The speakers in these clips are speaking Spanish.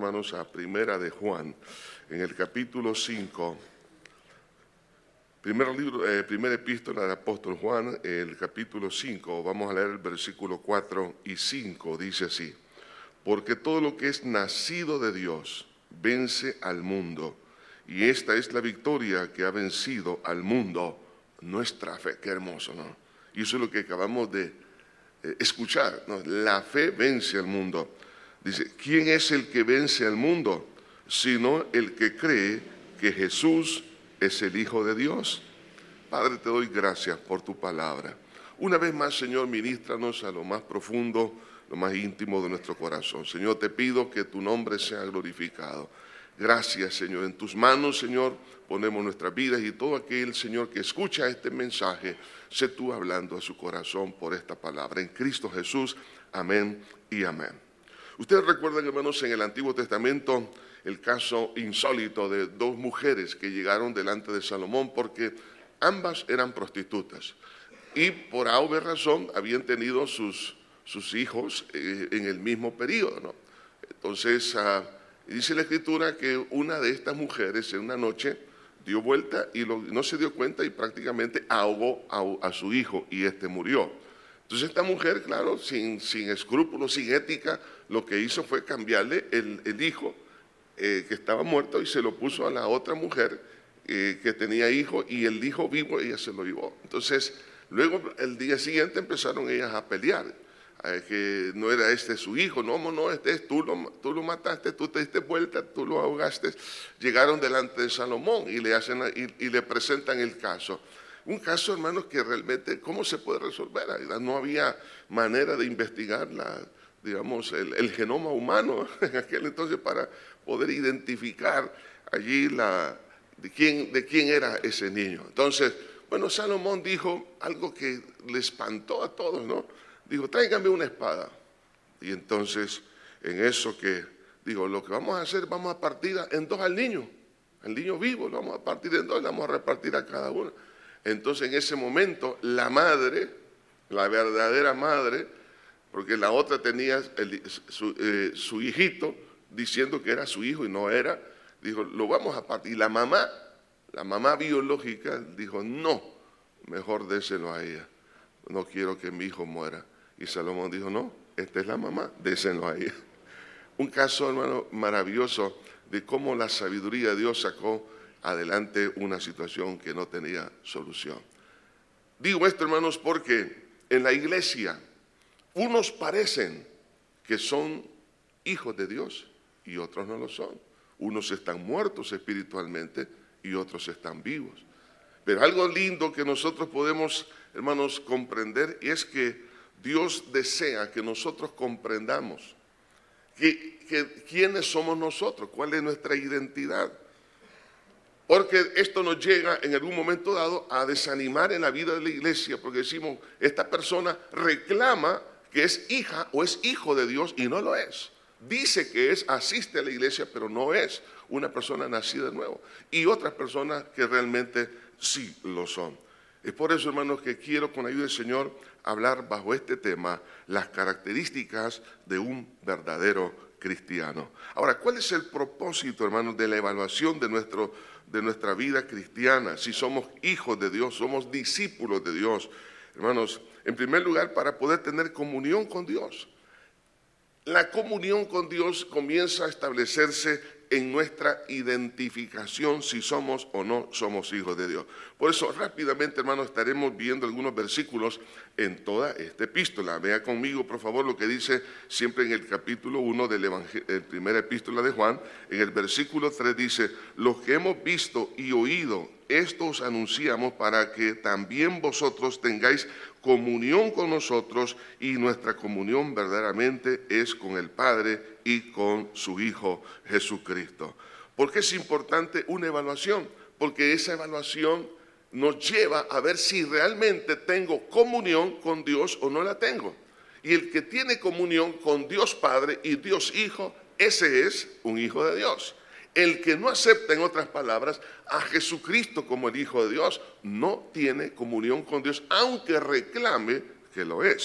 hermanos, a Primera de Juan, en el capítulo 5, primera epístola del apóstol Juan, el capítulo 5, vamos a leer el versículo 4 y 5, dice así: porque todo lo que es nacido de Dios vence al mundo, y esta es la victoria que ha vencido al mundo, nuestra fe. Qué hermoso, ¿no? Y eso es lo que acabamos de escuchar, ¿no? La fe vence al mundo. Dice, ¿quién es el que vence al mundo? Sino el que cree que Jesús es el Hijo de Dios. Padre, te doy gracias por tu palabra. Una vez más, Señor, ministranos a lo más profundo, lo más íntimo de nuestro corazón. Señor, te pido que tu nombre sea glorificado. Gracias, Señor. En tus manos, Señor, ponemos nuestras vidas, y todo aquel, Señor, que escucha este mensaje, sé tú hablando a su corazón por esta palabra. En Cristo Jesús, amén y amén. Ustedes recuerdan, hermanos, en el Antiguo Testamento el caso insólito de dos mujeres que llegaron delante de Salomón porque ambas eran prostitutas y por alguna razón habían tenido sus hijos en el mismo periodo, ¿no? Entonces, dice la Escritura que una de estas mujeres en una noche dio vuelta y no se dio cuenta y prácticamente ahogó a su hijo, y este murió. Entonces esta mujer, claro, sin escrúpulos, sin ética, lo que hizo fue cambiarle el hijo que estaba muerto y se lo puso a la otra mujer que tenía hijo, y el hijo vivo ella se lo llevó. Entonces luego el día siguiente empezaron ellas a pelear, que no era este su hijo, no, este es tú lo mataste, tú te diste vuelta, tú lo ahogaste. Llegaron delante de Salomón y le presentan el caso. Un caso, hermanos, que realmente, ¿cómo se puede resolver? No había manera de investigar el genoma humano en aquel entonces para poder identificar allí de quién era ese niño. Entonces, bueno, Salomón dijo algo que le espantó a todos, ¿no? Dijo, tráigame una espada. Y entonces, en eso que digo, lo que vamos a hacer, vamos a partir en dos al niño vivo, lo vamos a partir en dos y lo vamos a repartir a cada uno. Entonces, en ese momento, la madre, la verdadera madre, porque la otra tenía su hijito diciendo que era su hijo y no era, dijo, lo vamos a partir. Y la mamá biológica dijo, no, mejor déselo a ella, no quiero que mi hijo muera. Y Salomón dijo, no, esta es la mamá, déselo a ella. Un caso, hermano, maravilloso de cómo la sabiduría de Dios sacó adelante una situación que no tenía solución. Digo esto, hermanos, porque en la iglesia unos parecen que son hijos de Dios y otros no lo son. Unos están muertos espiritualmente y otros están vivos. Pero algo lindo que nosotros podemos, hermanos, comprender es que Dios desea que nosotros comprendamos quiénes somos nosotros, cuál es nuestra identidad. Porque esto nos llega en algún momento dado a desanimar en la vida de la iglesia, porque decimos, esta persona reclama que es hija o es hijo de Dios y no lo es. Dice que asiste a la iglesia, pero no es una persona nacida de nuevo. Y otras personas que realmente sí lo son. Es por eso, hermanos, que quiero con la ayuda del Señor hablar bajo este tema, las características de un verdadero cristiano. Ahora, ¿cuál es el propósito, hermanos, de la evaluación de nuestra vida cristiana? Si somos hijos de Dios, somos discípulos de Dios. Hermanos, en primer lugar, para poder tener comunión con Dios. La comunión con Dios comienza a establecerse en nuestra identificación, si somos o no somos hijos de Dios. Por eso, rápidamente, hermanos, estaremos viendo algunos versículos en toda esta epístola. Vea conmigo, por favor, lo que dice siempre en el capítulo 1 de la primera epístola de Juan. En el versículo 3 dice, los que hemos visto y oído, esto os anunciamos para que también vosotros tengáis comunión con nosotros, y nuestra comunión verdaderamente es con el Padre y con su Hijo Jesucristo. ¿Por qué es importante una evaluación? Porque esa evaluación nos lleva a ver si realmente tengo comunión con Dios o no la tengo. Y el que tiene comunión con Dios Padre y Dios Hijo, ese es un hijo de Dios. El que no acepta, en otras palabras, a Jesucristo como el Hijo de Dios, no tiene comunión con Dios, aunque reclame que lo es.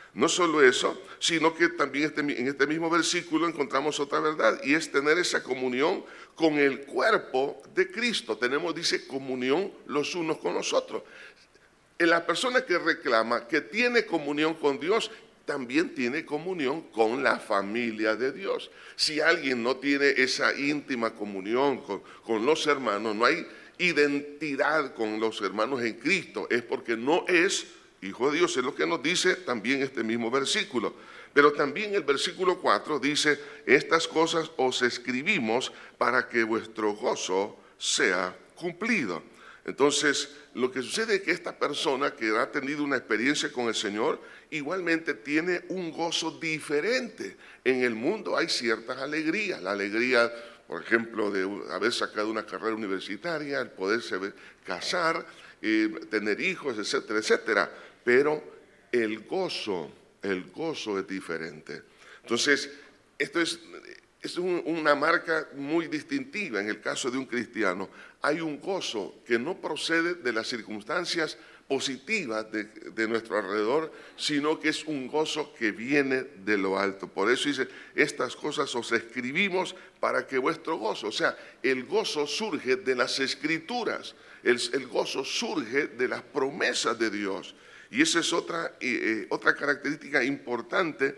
No solo eso, sino que también en este mismo versículo encontramos otra verdad, y es tener esa comunión con el cuerpo de Cristo. Tenemos, dice, comunión los unos con los otros. La persona que reclama que tiene comunión con Dios, también tiene comunión con la familia de Dios. Si alguien no tiene esa íntima comunión con los hermanos, no hay identidad con los hermanos en Cristo, es porque no es hijo de Dios. Es lo que nos dice también este mismo versículo. Pero también el versículo 4 dice: estas cosas os escribimos para que vuestro gozo sea cumplido. Entonces, lo que sucede es que esta persona que ha tenido una experiencia con el Señor, igualmente tiene un gozo diferente. En el mundo hay ciertas alegrías. La alegría, por ejemplo, de haber sacado una carrera universitaria, el poderse casar, tener hijos, etcétera, etcétera. Pero el gozo es diferente. Entonces, esto es una marca muy distintiva en el caso de un cristiano. Hay un gozo que no procede de las circunstancias positivas de nuestro alrededor, sino que es un gozo que viene de lo alto. Por eso dice: estas cosas os escribimos para que vuestro gozo, o sea, el gozo surge de las Escrituras, el gozo surge de las promesas de Dios. Y esa es otra característica importante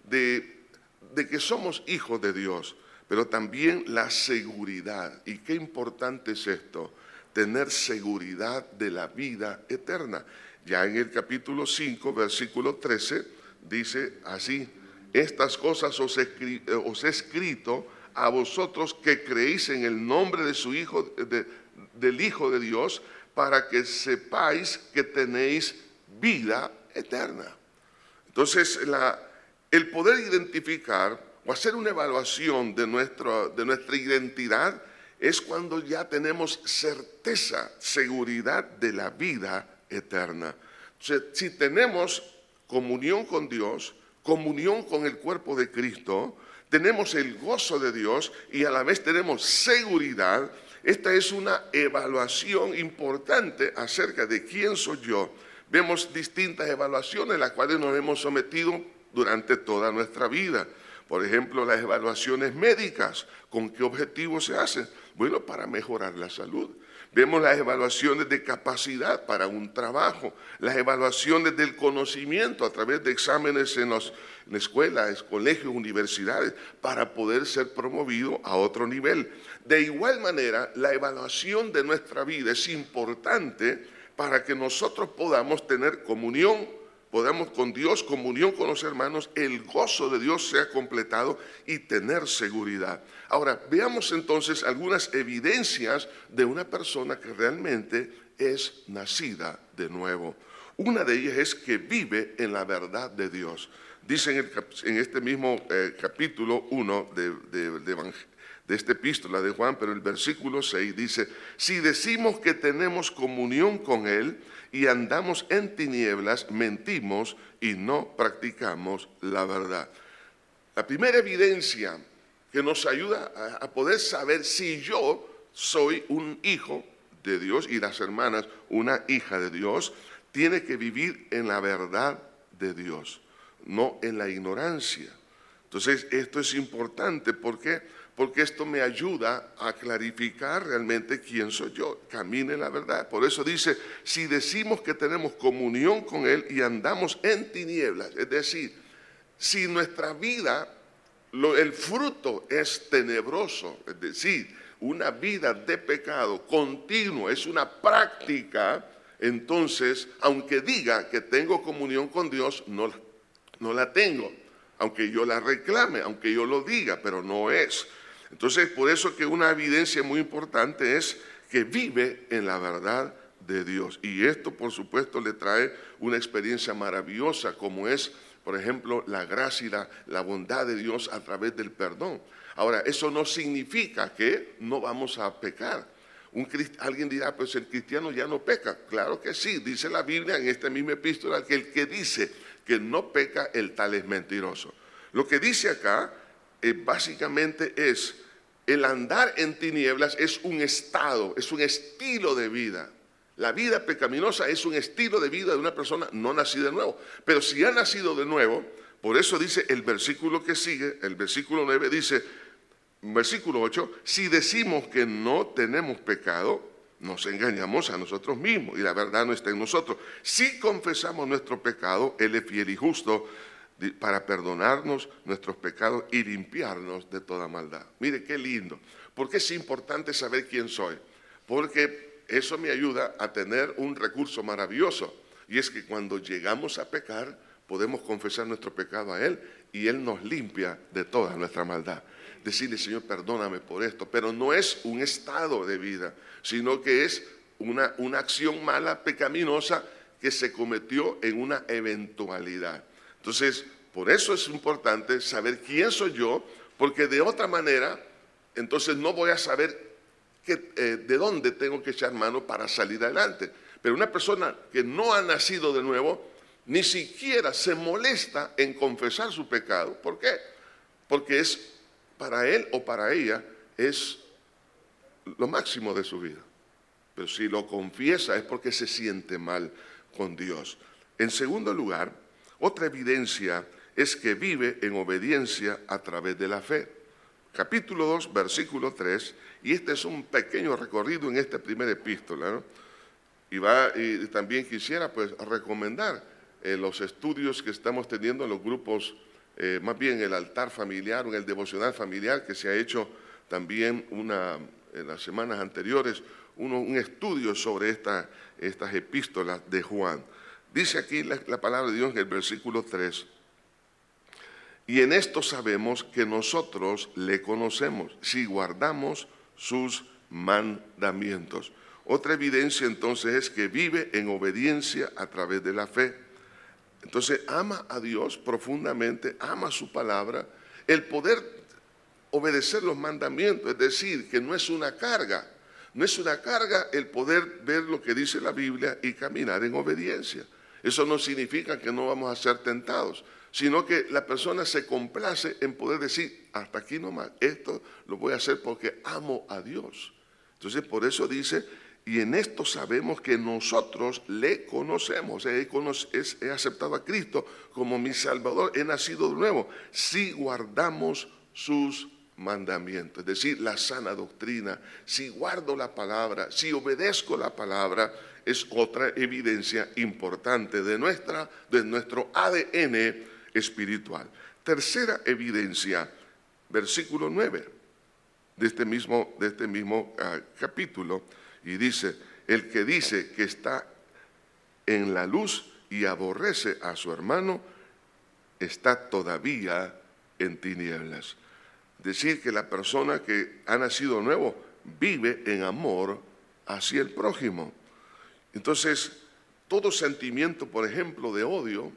de que somos hijos de Dios, pero también la seguridad. Y qué importante es esto: tener seguridad de la vida eterna. Ya en el capítulo 5, versículo 13, dice así: estas cosas os he escrito a vosotros que creéis en el nombre de su Hijo, del Hijo de Dios, para que sepáis que tenéis vida eterna. Entonces, el poder identificar o hacer una evaluación de nuestra identidad es cuando ya tenemos certeza, seguridad de la vida eterna. Si tenemos comunión con Dios, comunión con el cuerpo de Cristo, tenemos el gozo de Dios y a la vez tenemos seguridad. Esta es una evaluación importante acerca de quién soy yo. Vemos distintas evaluaciones, las cuales nos hemos sometido durante toda nuestra vida. Por ejemplo, las evaluaciones médicas. ¿Con qué objetivos se hacen? Bueno, para mejorar la salud. Vemos las evaluaciones de capacidad para un trabajo, las evaluaciones del conocimiento a través de exámenes en escuelas, colegios, universidades, para poder ser promovido a otro nivel. De igual manera, la evaluación de nuestra vida es importante para que nosotros podamos tener comunión, podamos con Dios, comunión con los hermanos, el gozo de Dios sea completado y tener seguridad. Ahora, veamos entonces algunas evidencias de una persona que realmente es nacida de nuevo. Una de ellas es que vive en la verdad de Dios. Dice en este mismo capítulo 1 de esta epístola de Juan, pero el versículo 6 dice: si decimos que tenemos comunión con Él y andamos en tinieblas, mentimos y no practicamos la verdad. La primera evidencia que nos ayuda a poder saber si yo soy un hijo de Dios y las hermanas una hija de Dios, tiene que vivir en la verdad de Dios, no en la ignorancia. Entonces, esto es importante. ¿Por qué? Porque esto me ayuda a clarificar realmente quién soy yo. Camine en la verdad. Por eso dice: si decimos que tenemos comunión con Él y andamos en tinieblas, es decir, si nuestra vida, el fruto es tenebroso, es decir, una vida de pecado continuo, es una práctica, entonces, aunque diga que tengo comunión con Dios, no la tengo. Aunque yo la reclame, aunque yo lo diga, pero no es. Entonces, por eso que una evidencia muy importante es que vive en la verdad de Dios. Y esto, por supuesto, le trae una experiencia maravillosa, como es, por ejemplo, la gracia y la bondad de Dios a través del perdón. Ahora, eso no significa que no vamos a pecar. Alguien dirá: pues el cristiano ya no peca. Claro que sí, dice la Biblia en esta misma epístola que el que dice que no peca, el tal es mentiroso. Lo que dice acá básicamente es: el andar en tinieblas es un estado, es un estilo de vida. La vida pecaminosa es un estilo de vida de una persona no nacida de nuevo. Pero si ha nacido de nuevo, por eso dice el versículo que sigue, el versículo 9 dice, versículo 8, si decimos que no tenemos pecado, nos engañamos a nosotros mismos y la verdad no está en nosotros. Si confesamos nuestro pecado, Él es fiel y justo para perdonarnos nuestros pecados y limpiarnos de toda maldad. Mire qué lindo. ¿Por qué es importante saber quién soy? Porque eso me ayuda a tener un recurso maravilloso. Y es que cuando llegamos a pecar, podemos confesar nuestro pecado a Él y Él nos limpia de toda nuestra maldad. Decirle, Señor, perdóname por esto. Pero no es un estado de vida, sino que es una acción mala, pecaminosa, que se cometió en una eventualidad. Entonces, por eso es importante saber quién soy yo, porque de otra manera, entonces no voy a saber de dónde tengo que echar mano para salir adelante. Pero una persona que no ha nacido de nuevo, ni siquiera se molesta en confesar su pecado. ¿Por qué? Porque es para él o para ella es lo máximo de su vida. Pero si lo confiesa es porque se siente mal con Dios. En segundo lugar, otra evidencia es que vive en obediencia a través de la fe. Capítulo 2, versículo 3, y este es un pequeño recorrido en esta primera epístola, ¿no? Y también quisiera pues recomendar los estudios que estamos teniendo en los grupos, más bien el altar familiar o en el devocional familiar que se ha hecho también en las semanas anteriores, un estudio sobre estas epístolas de Juan. Dice aquí la palabra de Dios en el versículo 3, y en esto sabemos que nosotros le conocemos, si guardamos sus mandamientos. Otra evidencia entonces es que vive en obediencia a través de la fe. Entonces ama a Dios profundamente, ama su palabra, el poder obedecer los mandamientos, es decir, que no es una carga. No es una carga el poder ver lo que dice la Biblia y caminar en obediencia. Eso no significa que no vamos a ser tentados, sino que la persona se complace en poder decir, hasta aquí nomás, esto lo voy a hacer porque amo a Dios. Entonces, por eso dice, y en esto sabemos que nosotros le conocemos. He aceptado a Cristo como mi Salvador, he nacido de nuevo, si guardamos sus mandamientos, es decir, la sana doctrina, si guardo la palabra, si obedezco la palabra, es otra evidencia importante de nuestro ADN espiritual. Tercera evidencia, versículo 9 de este mismo capítulo, y dice, el que dice que está en la luz y aborrece a su hermano, está todavía en tinieblas. Decir que la persona que ha nacido nuevo vive en amor hacia el prójimo. Entonces, todo sentimiento, por ejemplo, de odio,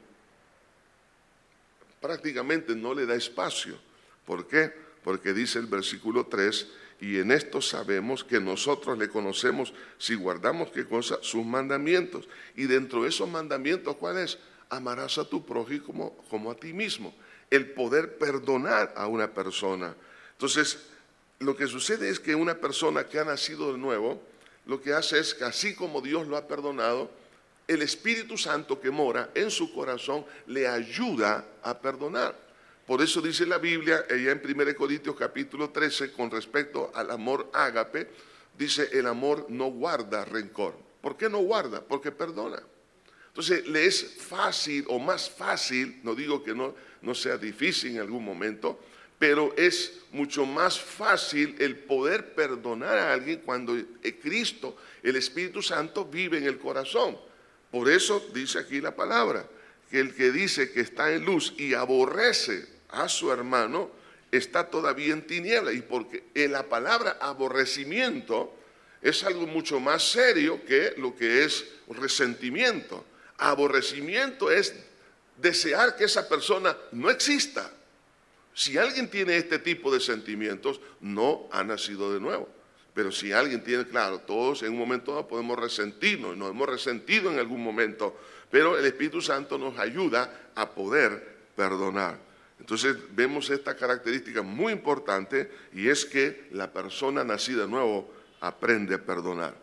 prácticamente no le da espacio. ¿Por qué? Porque dice el versículo 3, y en esto sabemos que nosotros le conocemos si guardamos, ¿qué cosa? Sus mandamientos. Y dentro de esos mandamientos, ¿cuál es? Amarás a tu prójimo como a ti mismo. El poder perdonar a una persona. Entonces, lo que sucede es que una persona que ha nacido de nuevo, lo que hace es que así como Dios lo ha perdonado, el Espíritu Santo que mora en su corazón le ayuda a perdonar. Por eso dice la Biblia, allá en 1 Corintios capítulo 13, con respecto al amor ágape, dice el amor no guarda rencor. ¿Por qué no guarda? Porque perdona. Entonces le es fácil o más fácil, no digo que no sea difícil en algún momento, pero es mucho más fácil el poder perdonar a alguien cuando Cristo, el Espíritu Santo, vive en el corazón. Por eso dice aquí la palabra, que el que dice que está en luz y aborrece a su hermano, está todavía en tiniebla. Y porque en la palabra aborrecimiento es algo mucho más serio que lo que es resentimiento. Aborrecimiento es desear que esa persona no exista. Si alguien tiene este tipo de sentimientos, no ha nacido de nuevo. Pero si alguien tiene, claro, todos en un momento dado podemos resentirnos, nos hemos resentido en algún momento, pero el Espíritu Santo nos ayuda a poder perdonar. Entonces vemos esta característica muy importante, y es que la persona nacida de nuevo aprende a perdonar.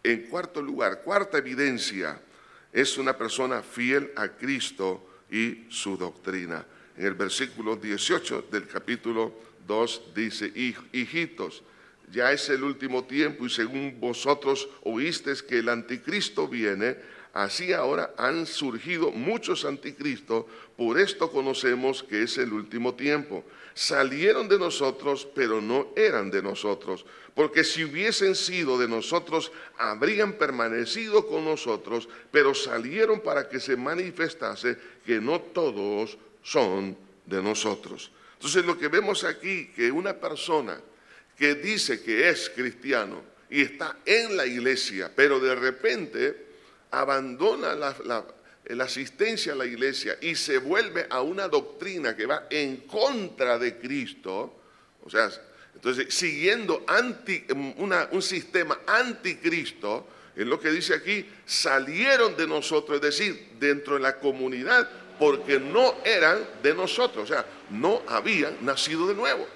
En cuarto lugar, cuarta evidencia, es una persona fiel a Cristo y su doctrina. En el versículo 18 del capítulo 2 dice: hijitos, ya es el último tiempo y según vosotros oísteis que el anticristo viene, así ahora han surgido muchos anticristos, por esto conocemos que es el último tiempo. Salieron de nosotros, pero no eran de nosotros, porque si hubiesen sido de nosotros, habrían permanecido con nosotros, pero salieron para que se manifestase que no todos son de nosotros. Entonces lo que vemos aquí, que una persona que dice que es cristiano y está en la iglesia, pero de repente abandona la asistencia a la iglesia y se vuelve a una doctrina que va en contra de Cristo, o sea, entonces siguiendo un sistema anticristo, es lo que dice aquí: salieron de nosotros, es decir, dentro de la comunidad, porque no eran de nosotros, o sea, no habían nacido de nuevo.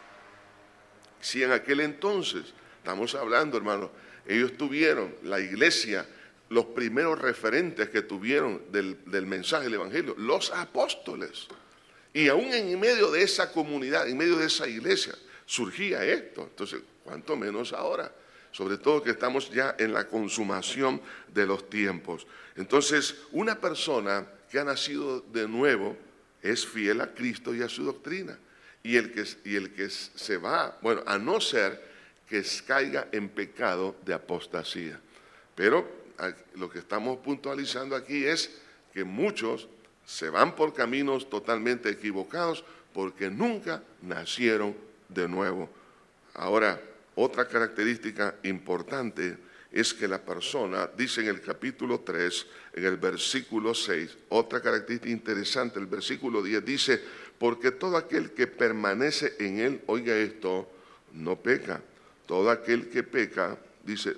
Si en aquel entonces, estamos hablando, hermano, ellos tuvieron, la iglesia, los primeros referentes que tuvieron del mensaje del evangelio, los apóstoles. Y aún en medio de esa comunidad, en medio de esa iglesia, surgía esto. Entonces, ¿cuánto menos ahora? Sobre todo que estamos ya en la consumación de los tiempos. Entonces, una persona que ha nacido de nuevo es fiel a Cristo y a su doctrina. Y el que se va, bueno, a no ser que caiga en pecado de apostasía. Pero lo que estamos puntualizando aquí es que muchos se van por caminos totalmente equivocados porque nunca nacieron de nuevo. Ahora, otra característica importante es que la persona, dice en el capítulo 3, en el versículo 6, otra característica interesante, el versículo 10 dice: porque todo aquel que permanece en él, oiga esto, no peca. Todo aquel que peca, dice,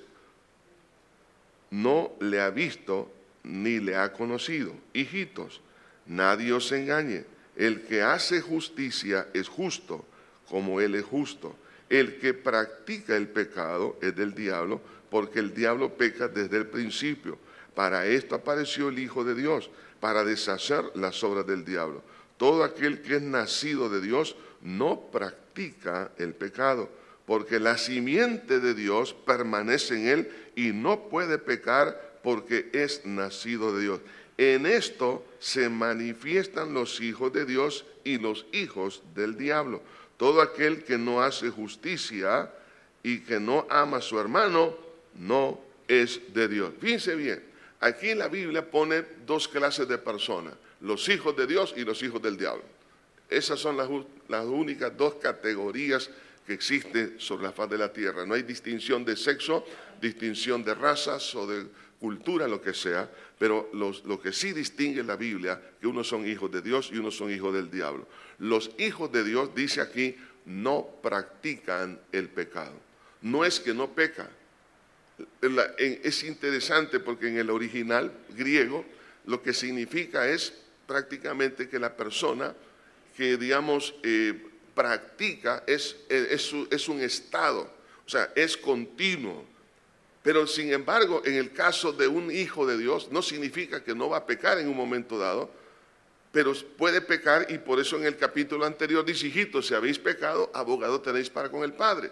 no le ha visto ni le ha conocido. Hijitos, nadie os engañe. El que hace justicia es justo, como él es justo. El que practica el pecado es del diablo, porque el diablo peca desde el principio. Para esto apareció el Hijo de Dios, para deshacer las obras del diablo. Todo aquel que es nacido de Dios no practica el pecado, porque la simiente de Dios permanece en él y no puede pecar porque es nacido de Dios. En esto se manifiestan los hijos de Dios y los hijos del diablo. Todo aquel que no hace justicia y que no ama a su hermano, no es de Dios. Fíjense bien, aquí la Biblia pone dos clases de personas: los hijos de Dios y los hijos del diablo. Esas son las únicas dos categorías que existen sobre la faz de la tierra. No hay distinción de sexo, distinción de razas o de cultura, lo que sea, pero lo que sí distingue la Biblia, que unos son hijos de Dios y unos son hijos del diablo. Los hijos de Dios, dice aquí, no practican el pecado. No es que no pecan. Es interesante porque en el original griego lo que significa es prácticamente que la persona que, digamos, practica es un estado, o sea, es continuo. Pero sin embargo, en el caso de un hijo de Dios, no significa que no va a pecar en un momento dado, pero puede pecar, y por eso en el capítulo anterior dice: hijitos, si habéis pecado, abogado tenéis para con el Padre.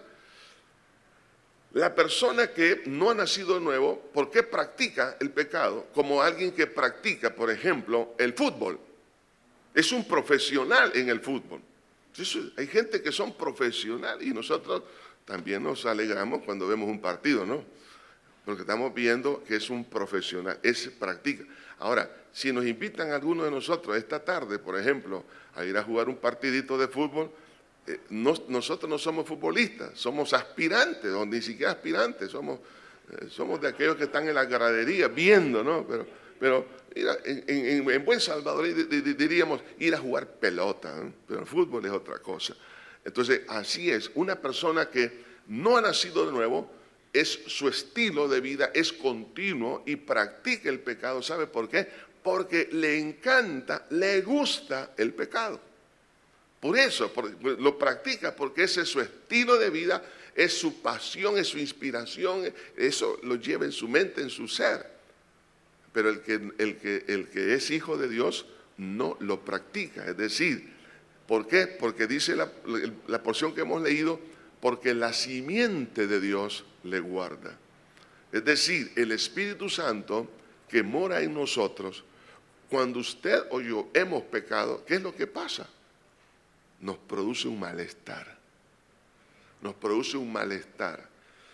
La persona que no ha nacido de nuevo, ¿por qué practica el pecado? Como alguien que practica, por ejemplo, el fútbol. Es un profesional en el fútbol. Entonces, hay gente que son profesionales y nosotros también nos alegramos cuando vemos un partido, ¿no? Porque estamos viendo que es un profesional, practica. Ahora, si nos invitan a alguno de nosotros esta tarde, por ejemplo, a ir a jugar un partidito de fútbol, nosotros no somos futbolistas, somos aspirantes, o ni siquiera aspirantes, somos de aquellos que están en la gradería viendo, ¿no? Pero en buen salvadoreño diríamos ir a jugar pelota, ¿no? Pero el fútbol es otra cosa. Entonces, así es, una persona que no ha nacido de nuevo, su estilo de vida es continuo y practica el pecado. ¿Sabe por qué? Porque le encanta, le gusta el pecado. Por eso, lo practica porque ese es su estilo de vida, es su pasión, es su inspiración, eso lo lleva en su mente, en su ser. Pero el que es hijo de Dios no lo practica. Es decir, ¿por qué? Porque dice la porción que hemos leído, porque la simiente de Dios le guarda. Es decir, el Espíritu Santo que mora en nosotros, cuando usted o yo hemos pecado, ¿qué es lo que pasa? Nos produce un malestar. Nos produce un malestar.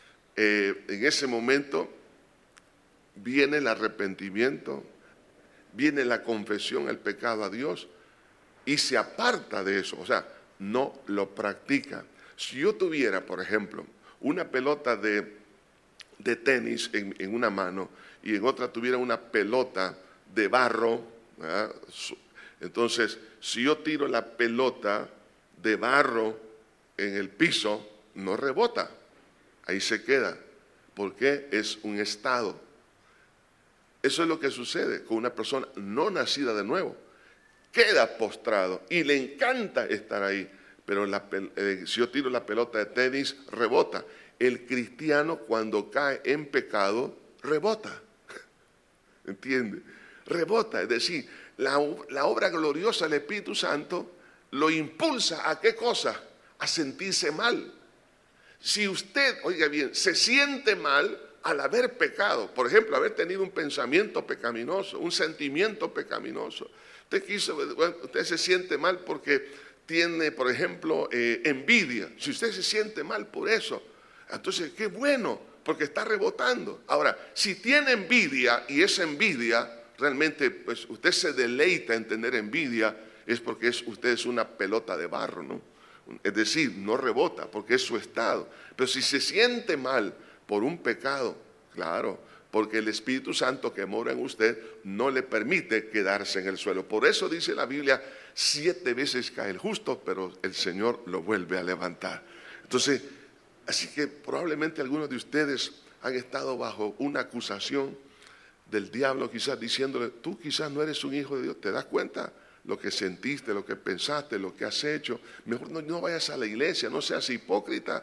En ese momento viene el arrepentimiento, viene la confesión al pecado a Dios y se aparta de eso, o sea, no lo practica. Si yo tuviera, por ejemplo, una pelota de tenis en una mano y en otra tuviera una pelota de barro, ¿verdad? Entonces, si yo tiro la pelota de barro en el piso, no rebota, ahí se queda, porque es un estado. Eso es lo que sucede con una persona no nacida de nuevo. Queda postrado y le encanta estar ahí, pero si yo tiro la pelota de tenis, rebota. El cristiano cuando cae en pecado, rebota. ¿Entiende? Rebota, es decir, la obra gloriosa del Espíritu Santo lo impulsa ¿a qué cosa? A sentirse mal. Si usted, oiga bien, se siente mal al haber pecado, por ejemplo, haber tenido un pensamiento pecaminoso, un sentimiento pecaminoso, usted se siente mal porque tiene, por ejemplo, envidia. Si usted se siente mal por eso, entonces qué bueno, porque está rebotando. Ahora, si tiene envidia y esa envidia, realmente pues usted se deleita en tener envidia, es porque usted es una pelota de barro, ¿no? Es decir, no rebota porque es su estado. Pero si se siente mal por un pecado, claro, porque el Espíritu Santo que mora en usted no le permite quedarse en el suelo. Por eso dice la Biblia, 7 veces cae el justo, pero el Señor lo vuelve a levantar. Entonces, así que probablemente algunos de ustedes han estado bajo una acusación del diablo, quizás diciéndole, tú quizás no eres un hijo de Dios, ¿te das cuenta? Lo que sentiste, lo que pensaste, lo que has hecho, mejor no vayas a la iglesia, no seas hipócrita.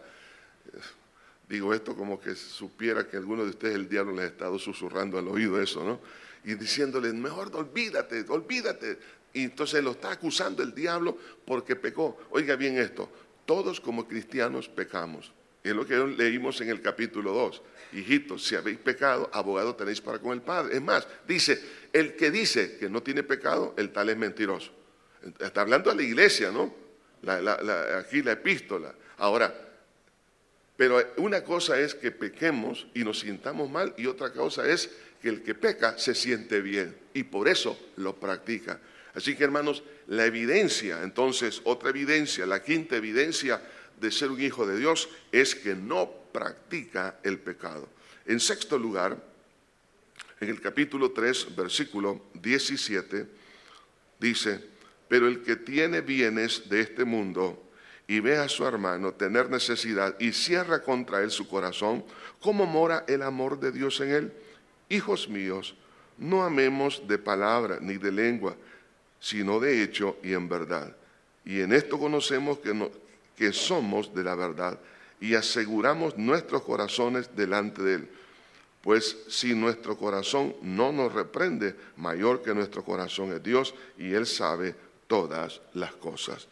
Digo esto como que supiera que alguno de ustedes el diablo les ha estado susurrando al oído eso, ¿no? Y diciéndole, mejor olvídate. Y entonces lo está acusando el diablo porque pecó. Oiga bien esto, todos como cristianos pecamos. Es lo que leímos en el capítulo 2. Hijitos, si habéis pecado, abogado tenéis para con el Padre. Es más, dice, el que dice que no tiene pecado, el tal es mentiroso. Está hablando a la iglesia, ¿no? Aquí la epístola. Ahora, pero una cosa es que pequemos y nos sintamos mal y otra cosa es que el que peca se siente bien y por eso lo practica. Así que hermanos, la evidencia, entonces otra evidencia, la quinta evidencia de ser un hijo de Dios es que no practica el pecado. En sexto lugar, en el capítulo 3, versículo 17, dice, pero el que tiene bienes de este mundo y ve a su hermano tener necesidad y cierra contra él su corazón, ¿cómo mora el amor de Dios en él? Hijos míos, no amemos de palabra ni de lengua, sino de hecho y en verdad. Y en esto conocemos que somos de la verdad y aseguramos nuestros corazones delante de él. Pues si nuestro corazón no nos reprende, mayor que nuestro corazón es Dios y él sabe todas las cosas.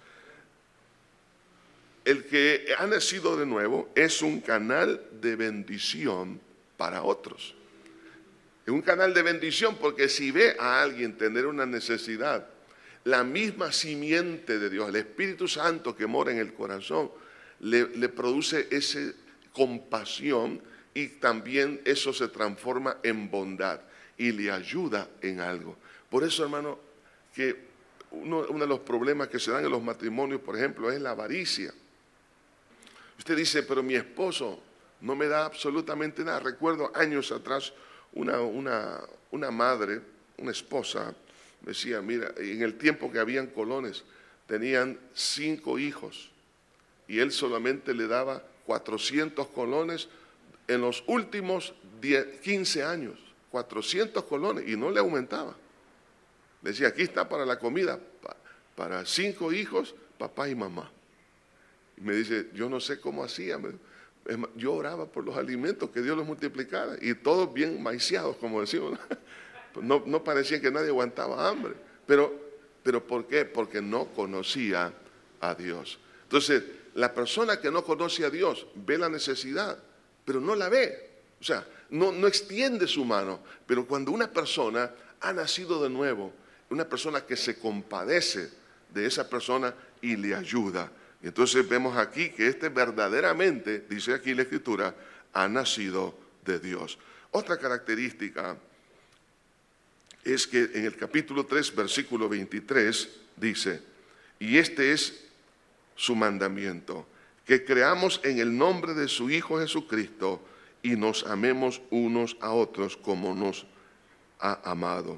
El que ha nacido de nuevo es un canal de bendición para otros. Es un canal de bendición porque si ve a alguien tener una necesidad, la misma simiente de Dios, el Espíritu Santo que mora en el corazón, le produce esa compasión y también eso se transforma en bondad y le ayuda en algo. Por eso, hermano, que uno de los problemas que se dan en los matrimonios, por ejemplo, es la avaricia. Usted dice, pero mi esposo no me da absolutamente nada. Recuerdo años atrás una madre, una esposa, me decía, mira, en el tiempo que habían colones, tenían 5 hijos y él solamente le daba 400 colones en los últimos 15 años, 400 colones y no le aumentaba. Decía, aquí está para la comida, para 5 hijos, papá y mamá. Y me dice, yo no sé cómo hacía. Yo oraba por los alimentos, que Dios los multiplicara. Y todos bien maiciados, como decimos. No parecía que nadie aguantaba hambre. Pero ¿por qué? Porque no conocía a Dios. Entonces, la persona que no conoce a Dios ve la necesidad, pero no la ve. O sea, no extiende su mano. Pero cuando una persona ha nacido de nuevo, una persona que se compadece de esa persona y le ayuda. Y entonces vemos aquí que verdaderamente, dice aquí la Escritura, ha nacido de Dios. Otra característica es que en el capítulo 3, versículo 23, dice, y este es su mandamiento, que creamos en el nombre de su Hijo Jesucristo y nos amemos unos a otros como nos ha amado,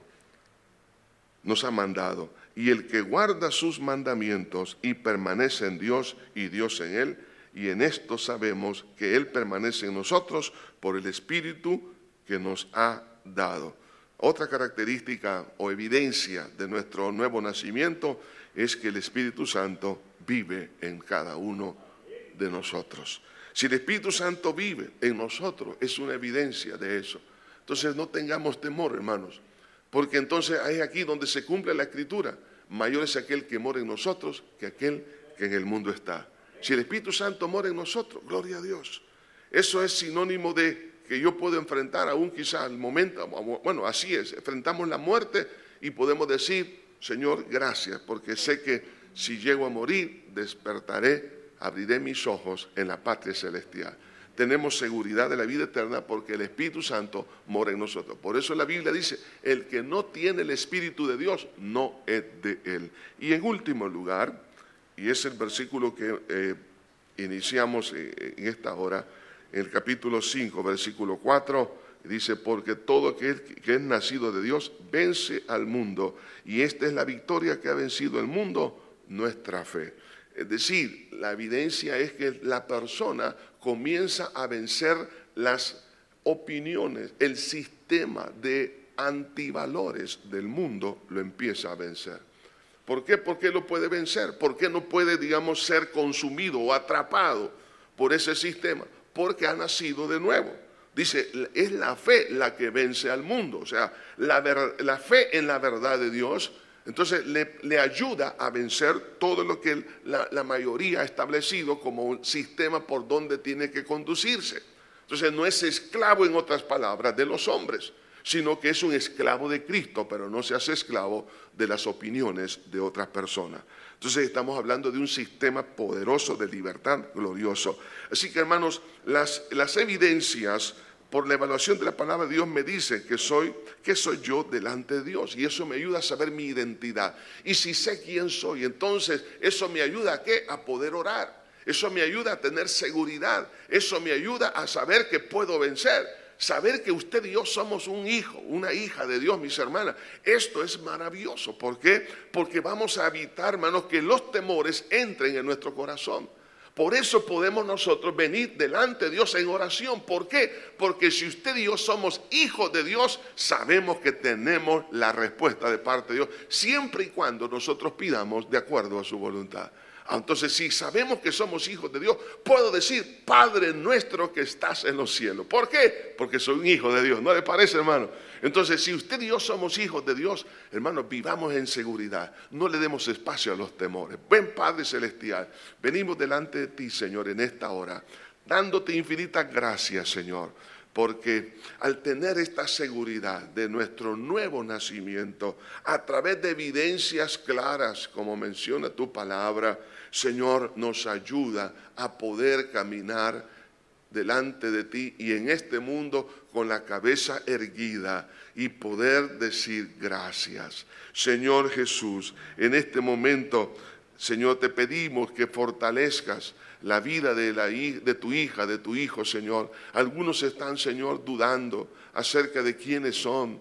nos ha mandado. Y el que guarda sus mandamientos y permanece en Dios y Dios en él, y en esto sabemos que él permanece en nosotros por el Espíritu que nos ha dado. Otra característica o evidencia de nuestro nuevo nacimiento es que el Espíritu Santo vive en cada uno de nosotros. Si el Espíritu Santo vive en nosotros, es una evidencia de eso. Entonces no tengamos temor, hermanos, porque entonces es aquí donde se cumple la Escritura. Mayor es aquel que mora en nosotros que aquel que en el mundo está. Si el Espíritu Santo mora en nosotros, gloria a Dios. Eso es sinónimo de que yo puedo enfrentar aún quizá al momento, bueno, así es, enfrentamos la muerte y podemos decir, Señor, gracias, porque sé que si llego a morir, despertaré, abriré mis ojos en la patria celestial. Tenemos seguridad de la vida eterna porque el Espíritu Santo mora en nosotros. Por eso la Biblia dice, el que no tiene el Espíritu de Dios no es de él. Y en último lugar, y es el versículo que iniciamos en esta hora, en el capítulo 5, versículo 4, dice, porque todo aquel que es nacido de Dios vence al mundo, y esta es la victoria que ha vencido el mundo, nuestra fe. Es decir, la evidencia es que la persona comienza a vencer las opiniones, el sistema de antivalores del mundo lo empieza a vencer. ¿Por qué? ¿Por qué lo puede vencer? ¿Por qué no puede, digamos, ser consumido o atrapado por ese sistema? Porque ha nacido de nuevo. Dice, es la fe la que vence al mundo. O sea, la fe en la verdad de Dios, entonces le ayuda a vencer todo lo que la mayoría ha establecido como un sistema por donde tiene que conducirse. Entonces no es esclavo, en otras palabras, de los hombres, sino que es un esclavo de Cristo, pero no se hace esclavo de las opiniones de otras personas. Entonces estamos hablando de un sistema poderoso de libertad glorioso. Así que, hermanos, las evidencias por la evaluación de la palabra de Dios me dicen que soy yo delante de Dios, y eso me ayuda a saber mi identidad. Y si sé quién soy, entonces eso me ayuda ¿a qué? A poder orar. Eso me ayuda a tener seguridad. Eso me ayuda a saber que puedo vencer. Saber que usted y yo somos un hijo, una hija de Dios, mis hermanas. Esto es maravilloso. ¿Por qué? Porque vamos a evitar, hermanos, que los temores entren en nuestro corazón. Por eso podemos nosotros venir delante de Dios en oración. ¿Por qué? Porque si usted y yo somos hijos de Dios, sabemos que tenemos la respuesta de parte de Dios, siempre y cuando nosotros pidamos de acuerdo a su voluntad. Entonces, si sabemos que somos hijos de Dios, puedo decir, Padre nuestro que estás en los cielos. ¿Por qué? Porque soy un hijo de Dios. ¿No le parece, hermano? Entonces, si usted y yo somos hijos de Dios, hermanos, vivamos en seguridad. No le demos espacio a los temores. Ven, Padre Celestial, venimos delante de ti, Señor, en esta hora, dándote infinitas gracias, Señor. Porque al tener esta seguridad de nuestro nuevo nacimiento, a través de evidencias claras, como menciona tu palabra, Señor, nos ayuda a poder caminar delante de ti y en este mundo con la cabeza erguida y poder decir gracias. Señor Jesús, en este momento, Señor, te pedimos que fortalezcas la vida de tu hija, de tu hijo, Señor. Algunos están, Señor, dudando acerca de quiénes son.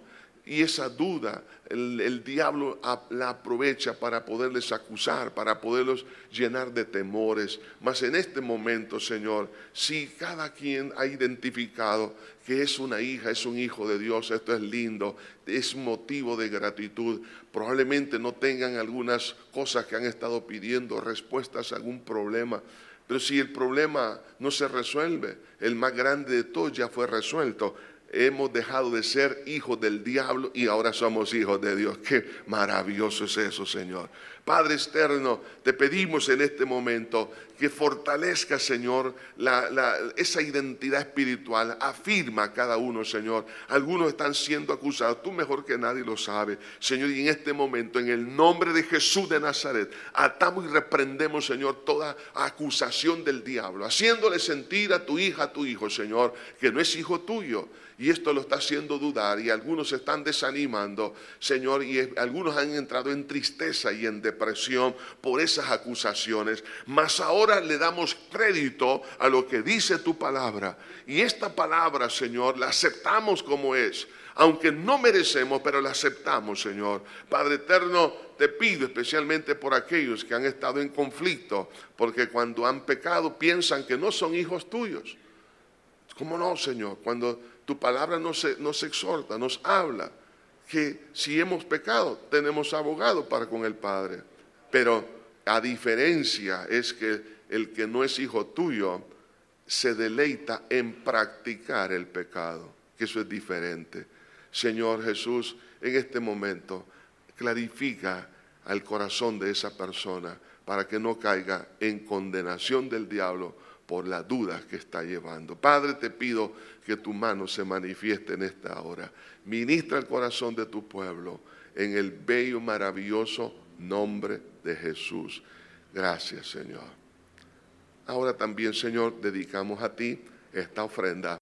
Y esa duda, el diablo la aprovecha para poderles acusar, para poderlos llenar de temores. Mas en este momento, Señor, si cada quien ha identificado que es una hija, es un hijo de Dios, esto es lindo, es motivo de gratitud. Probablemente no tengan algunas cosas que han estado pidiendo, respuestas a algún problema. Pero si el problema no se resuelve, el más grande de todos ya fue resuelto. Hemos dejado de ser hijos del diablo y ahora somos hijos de Dios. Qué maravilloso es eso, Señor. Padre externo, te pedimos en este momento que fortalezca, Señor, esa identidad espiritual. Afirma a cada uno, Señor. Algunos están siendo acusados. Tú mejor que nadie lo sabes, Señor. Y en este momento, en el nombre de Jesús de Nazaret, atamos y reprendemos, Señor, toda acusación del diablo, haciéndole sentir a tu hija, a tu hijo, Señor, que no es hijo tuyo. Y esto lo está haciendo dudar y algunos se están desanimando, Señor, y algunos han entrado en tristeza y en depresión por esas acusaciones. Mas ahora le damos crédito a lo que dice tu palabra. Y esta palabra, Señor, la aceptamos como es. Aunque no merecemos, pero la aceptamos, Señor. Padre eterno, te pido especialmente por aquellos que han estado en conflicto, porque cuando han pecado piensan que no son hijos tuyos. ¿Cómo no, Señor? Cuando tu palabra nos exhorta, nos habla que si hemos pecado, tenemos abogado para con el Padre. Pero a diferencia es que el que no es hijo tuyo se deleita en practicar el pecado, que eso es diferente. Señor Jesús, en este momento, clarifica al corazón de esa persona para que no caiga en condenación del diablo por las dudas que está llevando. Padre, te pido que tu mano se manifieste en esta hora. Ministra el corazón de tu pueblo en el bello, maravilloso nombre de Jesús. Gracias, Señor. Ahora también, Señor, dedicamos a ti esta ofrenda